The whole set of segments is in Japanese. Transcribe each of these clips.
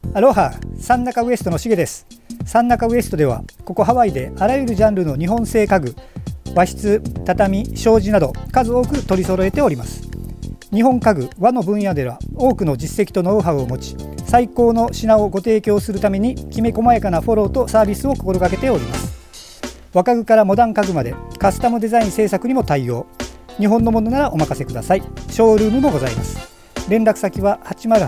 アロハ、サンナカウエストのしげです。サンナカウエストではここハワイであらゆるジャンルの日本製家具、和室、畳、障子など数多く取り揃えております。日本家具、和の分野では多くの実績とノウハウを持ち、最高の品をご提供するためにきめ細やかなフォローとサービスを心がけております。和家具からモダン家具までカスタムデザイン制作にも対応。日本のものならお任せください。ショールームもございます。連絡先は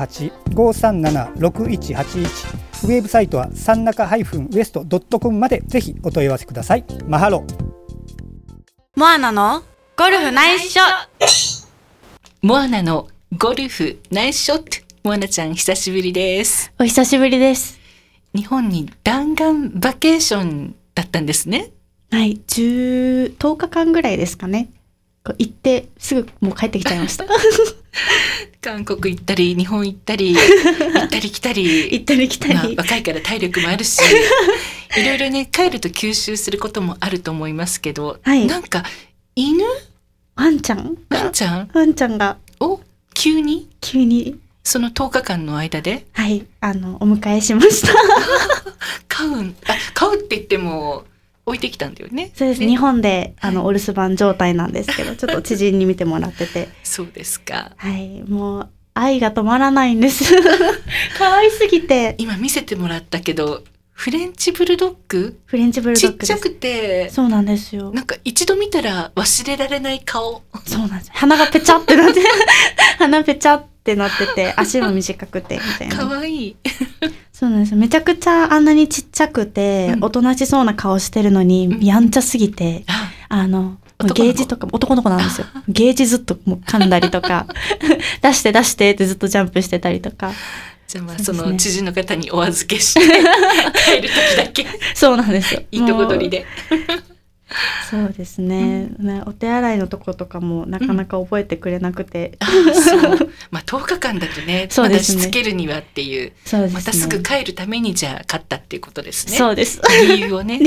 808-537-6181、ウェブサイトはサンナカ-west.com までぜひお問い合わせください。マハロ。 モアナのゴルフナイスショット。 モアナのゴルフナイスショット。モアナちゃん久しぶりです。 お久しぶりです。 日本に弾丸バケーションだったんですね。 はい、10日間ぐらいですかね。行ってすぐもう帰ってきちゃいました韓国行ったり日本行ったり行ったり来たり行ったり来たり、 まあ、若いから体力もあるしいろいろね帰ると吸収することもあると思いますけど、 はい、 なんかワンちゃんが急にその10日間の間ではいお迎えしました買うって言っても置いてきたんだよね。 そうです。日本でお留守番状態なんですけど、ちょっと知人に見てもらっててそうですか。 はい、もう愛が止まらないんです可愛すぎて。 今見せてもらったけどフレンチブルドッグですちっちゃくて、 そうなんですよ。 なんか一度見たら忘れられない顔。 そうなんです。鼻がペチャってなって鼻ペチャってなってて、足も短くてみたいな。 可愛いそうなんです。めちゃくちゃあんなにちっちゃくて、おとなしそうな顔してるのに、やんちゃすぎて、ゲージとか男の子なんですよ。ゲージずっともう噛んだりとか出してってずっとジャンプしてたりとか。 じゃあその知人の方にお預けして帰る時だけそうなんですよ。 いいとこ取りでそうですね、お手洗いのとことかもなかなか覚えてくれなくて、 そう、10日間だとね、まだしつけるにはっていう、 そうですね、 またすぐ帰るためにじゃあ買ったっていうことですね。 そうです。 理由をね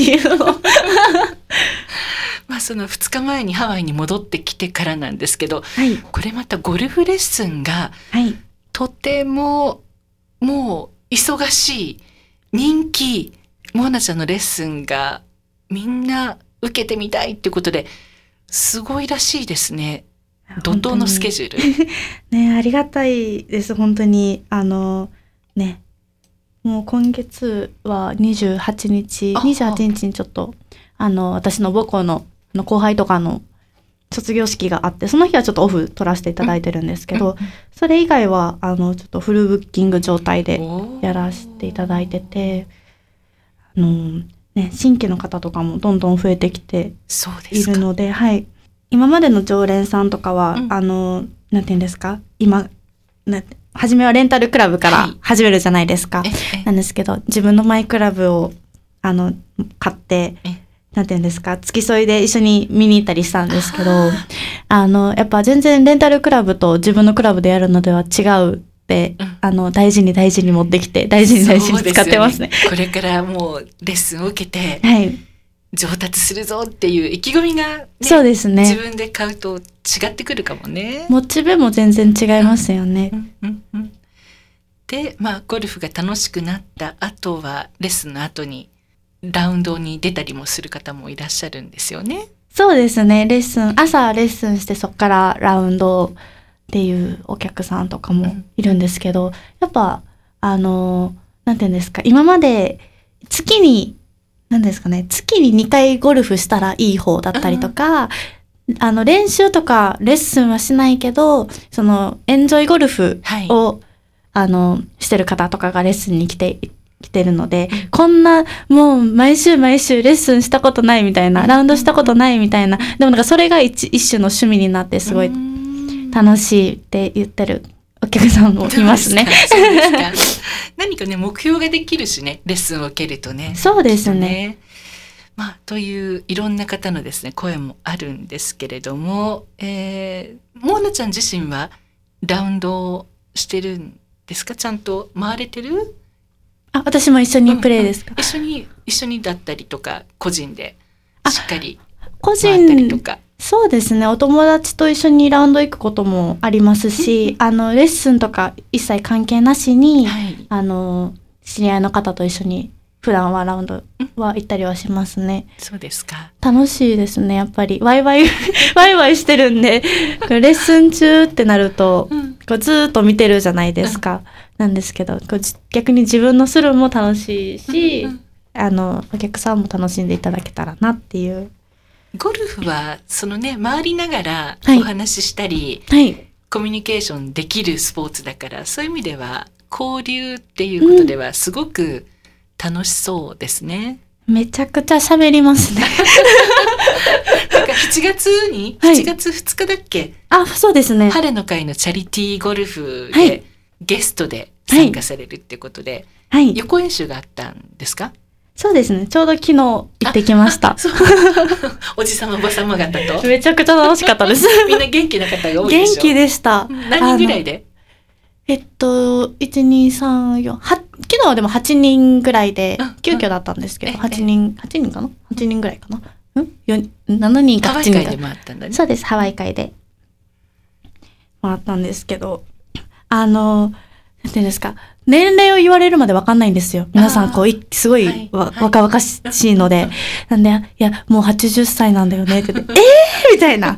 その2日前にハワイに戻ってきてからなんですけど、 はい、 これまたゴルフレッスンが、 はい、 とてももう忙しい人気モアナちゃんのレッスンがみんな受けてみたいっていうことですごいらしいですね。怒涛のスケジュールね、ありがたいです。本当にね、もう今月は28日にちょっと私の母校の後輩とかの卒業式があって、その日はちょっとオフ取らせていただいてるんですけど、それ以外はちょっとフルブッキング状態でやらせていただいてて、ね、新規の方とかもどんどん増えてきているので、はい、今までの常連さんとかは、なんていうんですか、初めはレンタルクラブから始めるじゃないですか、なんですけど、自分のマイクラブを買ってなんていうんですか、付き添いで一緒に見に行ったりしたんですけど、やっぱ全然レンタルクラブと自分のクラブでやるのでは違うって、大事に持ってきて大事に使ってますね。 これからもうレッスンを受けて、 はい、 上達するぞっていう意気込みが、 そうですね、 自分で買うと違ってくるかもね。 モチベも全然違いますよね。 で、ゴルフが楽しくなった後はレッスンの後にラウンドに出たりもする方もいらっしゃるんですよね。 そうですね、朝レッスンしてそこからラウンドっていうお客さんとかもいるんですけど、やっぱなんていうんですか、今まで月に2回ゴルフしたらいい方だったりとか、練習とかレッスンはしないけど、そのエンジョイゴルフを、してる方とかがレッスンに来てるので、こんなもう毎週レッスンしたことないみたいな、ラウンドしたことないみたいな、でもなんかそれが一種の趣味になってすごい楽しいって言ってるお客さんもいますね。 そうですか何かね、目標ができるしね、レッスンを受けるとね。 そうですね。 といういろんな方のですね声もあるんですけれども、モアナちゃん自身はラウンドをしてるんですか？ちゃんと回れてる？ 私も一緒にプレイですか？ 一緒にだったりとか、個人でしっかり回ったりとか。 そうですね、お友達と一緒にラウンド行くこともありますし、レッスンとか一切関係なしに、 知り合いの方と一緒に普段はラウンドは行ったりはしますね。 そうですか。 楽しいですね、やっぱり。ワイワイ、ワイワイしてるんで、レッスン中ってなると、こうずーっと見てるじゃないですか。なんですけど、こう逆に自分のするのも楽しいし、お客さんも楽しんでいただけたらなっていう。 ゴルフは、そのね、回りながらお話ししたり、 はい。 コミュニケーションできるスポーツだから、そういう意味では、交流っていうことでは、すごく楽しそうですね。 めちゃくちゃ喋りますね。 なんか7月に、 はい 7月2日だっけ、 あ、そうですね。 晴れの会のチャリティーゴルフで、 はいゲストで参加されるってことで、 はい。 予行演習があったんですか？ そうですね。ちょうど昨日行ってきました。 そうおじさまおばさま方とめちゃくちゃ楽しかったです。 みんな元気な方が多いでしょ。 元気でした。 何人ぐらいで 1、2、3、4、昨日はでも8人ぐらいで、急遽だったんですけど、8人かな ?8 人ぐらいかな7人か8人か。 ハワイ会で回ったんだね。 そうです、ハワイ会で回ったんですけど、なんていうんですか、年齢を言われるまでわかんないんですよ。皆さん、すごい若々しいので。なんで、いや、もう80歳なんだよねって言って、みたいな。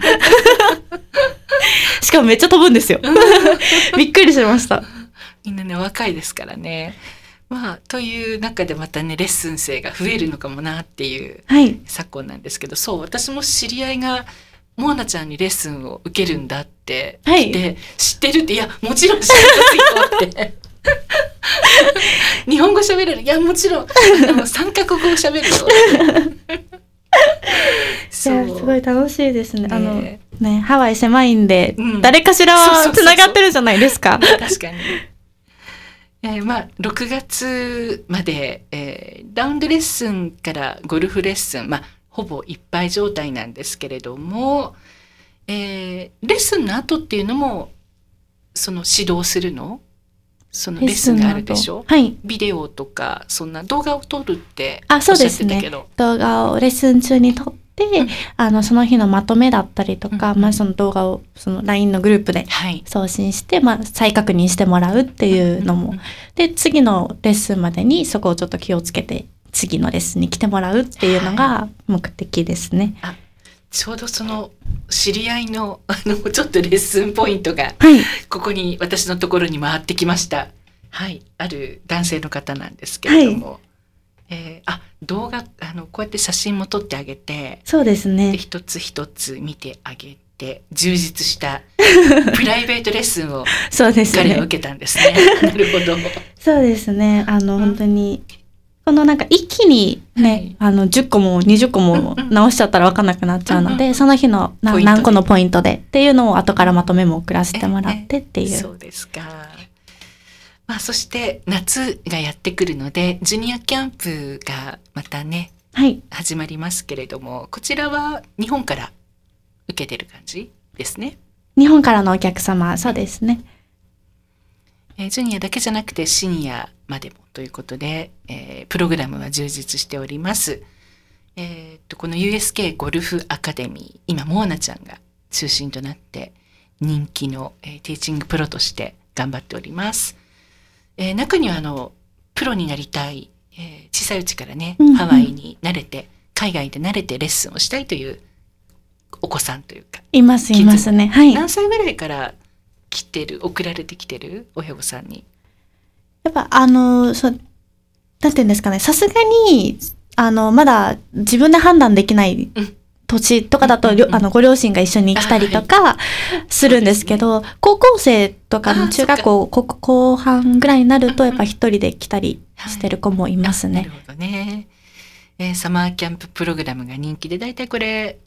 しかもめっちゃ飛ぶんですよ。びっくりしました。 みんなね、若いですからね。まあ、という中でまたね、レッスン生が増えるのかもなっていう昨今なんですけど、そう、私も知り合いが、モーナちゃんにレッスンを受けるんだって来て、知ってるって、いや、もちろん知ってますよって。日本語喋れる、いや、もちろん、3カ国語喋るよ。 そう。すごい楽しいですね。ね、ハワイ狭いんで、誰かしらはつながってるじゃないですか。 確かに。まあ、6月まで、ラウンドレッスンからゴルフレッスン、まあ、ほぼいっぱい状態なんですけれども、レッスンの後っていうのもその指導するの？そのレッスンがあるでしょ？ はい。 ビデオとかそんな動画を撮るっておっしゃってたけど。そうですね。 動画をレッスン中に撮って、その日のまとめだったりとか、まあその動画をその LINE のグループで送信して、まあ再確認してもらうっていうのも、で次のレッスンまでにそこをちょっと気をつけて次のレッスンに来てもらうっていうのが目的ですね。 ちょうどその知り合いのちょっとレッスンポイントが、ここに私のところに回ってきました。はい、ある男性の方なんですけれども、動画こうやって写真も撮ってあげて、 そうですね。 で一つ一つ見てあげて充実したプライベートレッスンをそうですね。 彼は受けたんですね。なるほど。 そうですね。本当に。このなんか一気にね、10個も20個も直しちゃったら分かんなくなっちゃうので、その日の何個のポイントでっていうのを後からまとめも送らせてもらってっていう。 そうですか。まあそして夏がやってくるので、ジュニアキャンプがまたね、始まりますけれども、こちらは日本から受けてる感じですね。 日本からのお客様、そうですね。 ジュニアだけじゃなくてシニアまでもということで、プログラムは充実しております。この USK ゴルフアカデミー、今モーナちゃんが中心となって人気の、ティーチングプロとして頑張っております。中にはプロになりたい、小さいうちからね、ハワイに慣れて海外で慣れてレッスンをしたいというお子さんというかいますね。はい。 何歳ぐらいから送られてきてる親御さんに。 やっぱなんていうんですかね、さすがにまだ自分で判断できない年とかだと、ご両親が一緒に来たりとかするんですけど、高校生とかの中学校後半ぐらいになるとやっぱ一人で来たりしてる子もいますね。 なるほどね。サマーキャンププログラムが人気で、だいたいこれ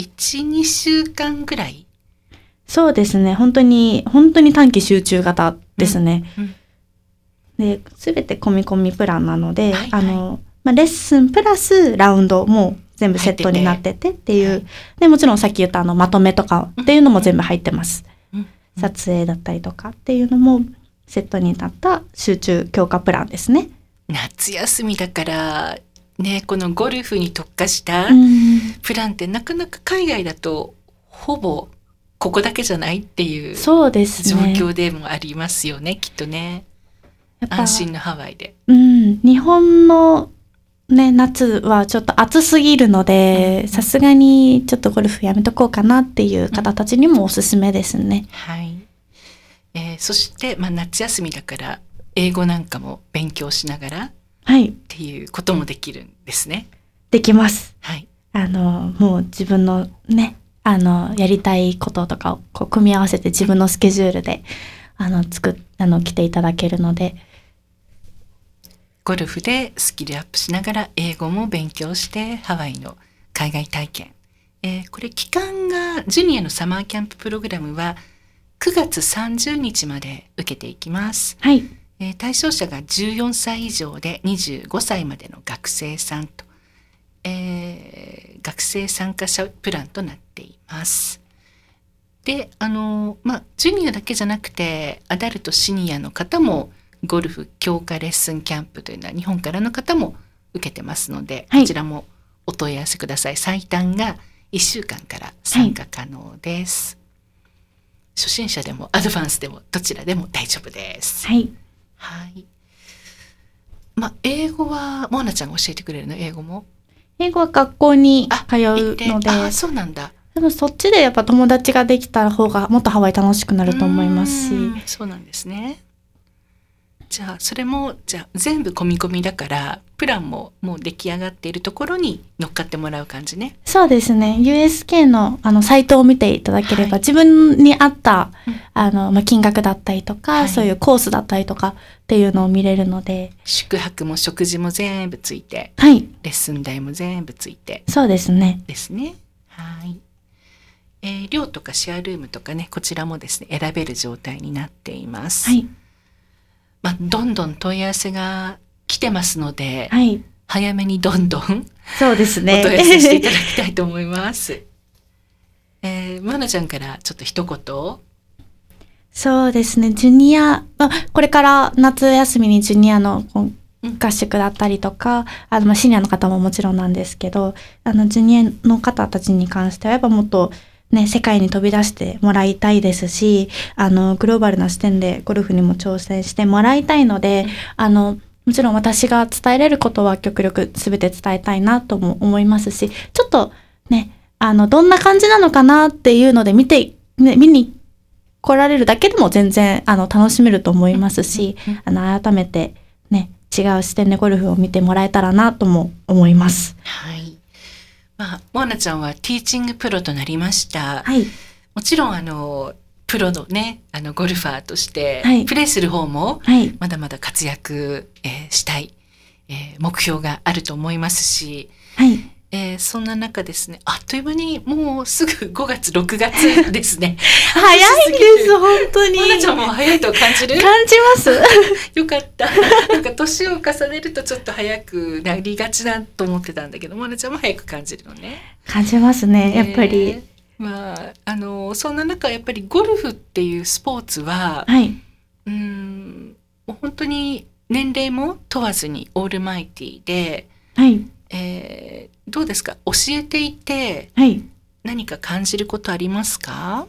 1,2 週間ぐらい。 そうですね。本当に短期集中型ですね。で、すべて込み込みプランなので、レッスンプラスラウンドも全部セットになっててっていう。で、もちろんさっき言ったまとめとかっていうのも全部入ってます。撮影だったりとかっていうのもセットになった集中強化プランですね。 夏休みだからね、このゴルフに特化したプランってなかなか海外だとほぼここだけじゃないっていう状況でもありますよね、きっとね。 やっぱ安心のハワイで。 日本のね、夏はちょっと暑すぎるので、さすがにちょっとゴルフやめとこうかなっていう方たちにもおすすめですね。 はい。そして、夏休みだから英語なんかも勉強しながらっていうこともできるんですね。 できます。 はい。 もう自分のね、やりたいこととかをこう組み合わせて自分のスケジュールで来ていただけるので、 ゴルフでスキルアップしながら英語も勉強してハワイの海外体験。これ期間がジュニアのサマーキャンププログラムは9月30日まで受けていきます。 はい。 対象者が14歳以上で25歳までの学生さんと、学生参加者プランとなっています。で、ジュニアだけじゃなくてアダルトシニアの方もゴルフ強化レッスンキャンプというのは日本からの方も受けてますので、こちらもお問い合わせください。最短が1週間から参加可能です。初心者でもアドバンスでもどちらでも大丈夫です。 はい。 はい。英語はモアナちゃんが教えてくれるの？英語も？ 英語は学校に通うので、 そうなんだ。 でもそっちでやっぱ友達ができた方がもっとハワイ楽しくなると思いますし。 そうなんですね。じゃあそれも全部込み込みだからプランももう出来上がっているところに乗っかってもらう感じね。 そうですね。USK のサイトを見ていただければ、自分に合った金額だったりとか、そういうコースだったりとかっていうのを見れるので、 宿泊も食事も全部ついて、 レッスン代も全部ついて、 そうですね。 ですね。はい。寮とかシェアルームとかね、こちらもですね選べる状態になっています。どんどん問い合わせが来てますので、早めにどんどんそうですねお問い合わせしていただきたいと思います。マナちゃんからちょっと一言。 そうですね、ジュニア、これから夏休みにジュニアの合宿だったりとか、シニアの方ももちろんなんですけど、ジュニアの方たちに関してはやっぱもっとね、世界に飛び出してもらいたいですし、グローバルな視点でゴルフにも挑戦してもらいたいので、もちろん私が伝えれることは極力全て伝えたいなとも思いますし、ちょっとね、どんな感じなのかなっていうので見に来られるだけでも全然楽しめると思いますし、改めてね、違う視点でゴルフを見てもらえたらなとも思います。 はい。モアナちゃんはティーチングプロとなりました。 はい。 もちろんプロのねゴルファーとして、プレーする方も、まだまだ活躍、したい、目標があると思いますし、そんな中ですね、あっという間にもうすぐ5月6月ですね。 早いです本当に。 モアナちゃんも早いと感じる？ 感じます。 よかった。なんか年を重ねるとちょっと早くなりがちだと思ってたんだけど、モアナちゃんも早く感じるのね。 感じますね、やっぱり。 そんな中やっぱりゴルフっていうスポーツは、もう本当に年齢も問わずにオールマイティで、どうですか？教えていて、何か感じることありますか？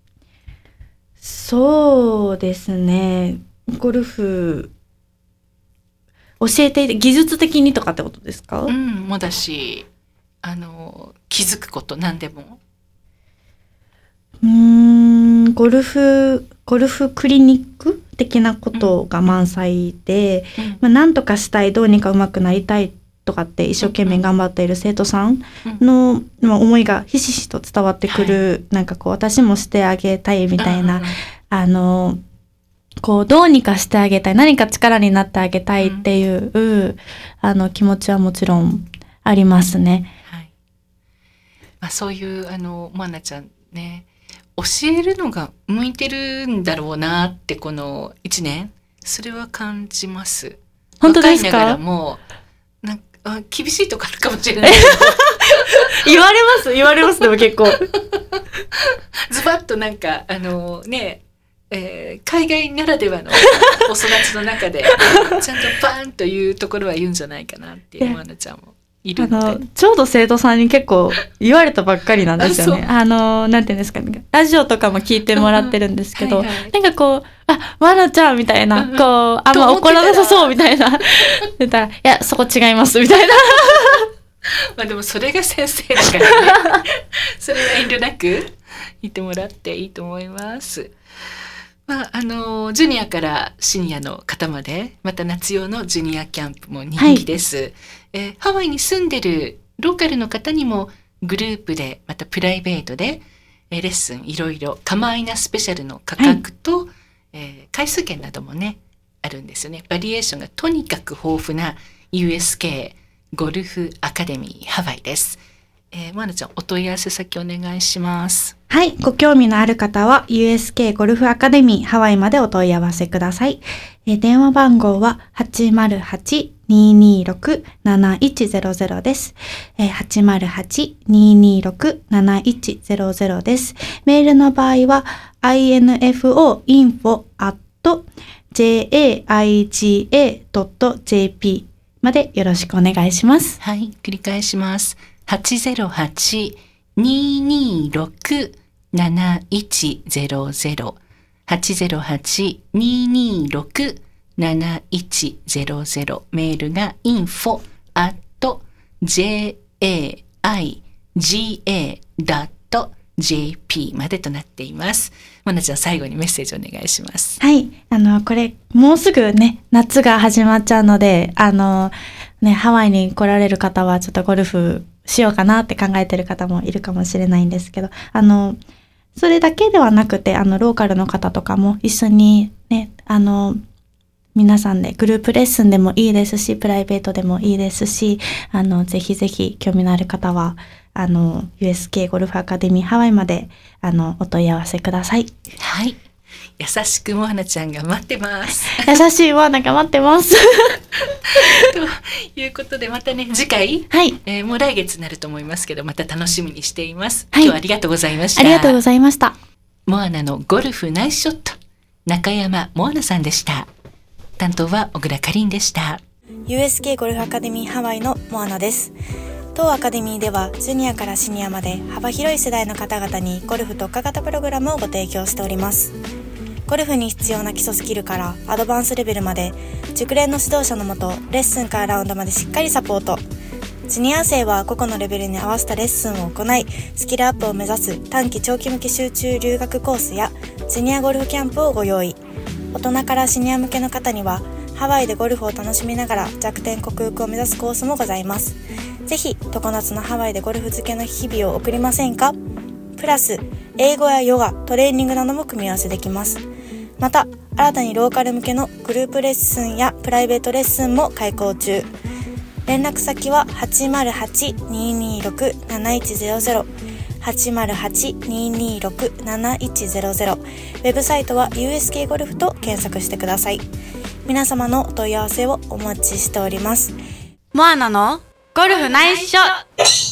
そうですね、ゴルフ教えていて技術的にとかってことですか？ もだし気づくこと何でも。 ゴルフクリニック的なことが満載で、何とかしたい、どうにか上手くなりたいとかって一生懸命頑張っている生徒さんの、思いがひしひしと伝わってくる、なんかこう私もしてあげたいみたいな、こうどうにかしてあげたい、何か力になってあげたいっていう、気持ちはもちろんありますね。 そういうモアナちゃんね、教えるのが向いてるんだろうなってこの1年それは感じます。 本当ですか？ 若いながらもなんか厳しいとこあるかもしれないけど言われますでも結構ズバッとなんか海外ならではのお育ちの中でちゃんとパーンというところは言うんじゃないかなっていうモアナちゃんも。 いるみたいな。 ちょうど生徒さんに結構言われたばっかりなんですよね。なんていうんですかね。ラジオとかも聞いてもらってるんですけど、 はいはい、 なんかこう、まなちゃんみたいな、こう、あんま怒らなさそうみたいな。言ったら、いや、そこ違いますみたいな。 まあでもそれが先生だからね。それは遠慮なく言ってもらっていいと思います。まあ、ジュニアからシニアの方まで、また夏用のジュニアキャンプも人気です。ハワイに住んでるローカルの方にもグループで、またプライベートで、レッスンいろいろ、カマイナスペシャルの価格と、回数券などもね、あるんですよね。バリエーションがとにかく豊富な USK ゴルフアカデミーハワイです。モナちゃん、お問い合わせ先お願いします。 はい、ご興味のある方は USK ゴルフアカデミーハワイまでお問い合わせください。電話番号は 808-226-7100 です。808-226-7100 です。メールの場合は info@jaiga.jp までよろしくお願いします。 はい、繰り返します。808-226-7100 808-226-7100 メールが info@jaiga.jp までとなっています。モナちゃん、最後にメッセージお願いします。 はい、これもうすぐね夏が始まっちゃうのでハワイに来られる方はちょっとゴルフしようかなって考えてる方もいるかもしれないんですけど、それだけではなくてローカルの方とかも一緒にね皆さんでグループレッスンでもいいですし、プライベートでもいいですし、ぜひぜひ興味のある方はUSK ゴルフアカデミーハワイまでお問い合わせください。 はい。優しくモハナちゃんが待ってます。 優しいモハナが待ってます。 ということで、またね、次回、 はいもう来月になると思いますけど、また楽しみにしています。 はい、 今日はありがとうございました。 ありがとうございました。 モアナのゴルフナイスショット、中山モアナさんでした。担当は小倉かりんでした。 USK ゴルフアカデミーハワイのモアナです。当アカデミーではジュニアからシニアまで幅広い世代の方々にゴルフ特化型プログラムをご提供しております。ゴルフに必要な基礎スキルからアドバンスレベルまで、熟練の指導者のもとレッスンからラウンドまでしっかりサポート。ジュニア生は個々のレベルに合わせたレッスンを行い、スキルアップを目指す短期長期向け集中留学コースやジュニアゴルフキャンプをご用意。大人からシニア向けの方にはハワイでゴルフを楽しみながら弱点克服を目指すコースもございます。ぜひ常夏のハワイでゴルフ漬けの日々を送りませんか？プラス英語やヨガ、トレーニングなども組み合わせできます。また新たにローカル向けのグループレッスンやプライベートレッスンも開講中。連絡先は 808-226-7100 808-226-7100 ウェブサイトは USK ゴルフと検索してください。皆様のお問い合わせをお待ちしております。 モアナのゴルフナイスショット。